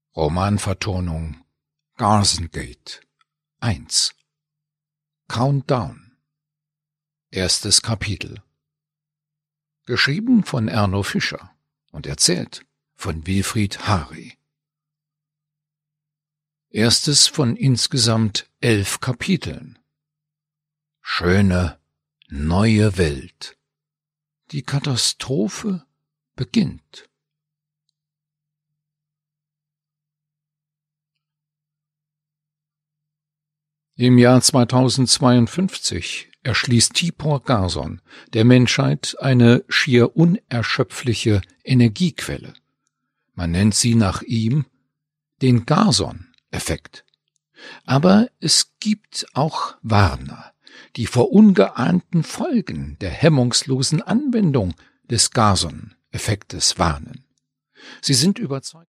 Romanvertonung Garzengate 1 Countdown Erstes Kapitel Geschrieben von Erno Fischer und erzählt von Wilfried Hari. Erstes von insgesamt 11 Kapiteln. Schöne, neue Welt. Die Katastrophe beginnt. Im Jahr 2052 erschließt Tipor Garzon der Menschheit eine schier unerschöpfliche Energiequelle. Man nennt sie nach ihm den Garzon-Effekt. Aber es gibt auch Warner, die vor ungeahnten Folgen der hemmungslosen Anwendung des Garzon-Effektes warnen. Sie sind überzeugt,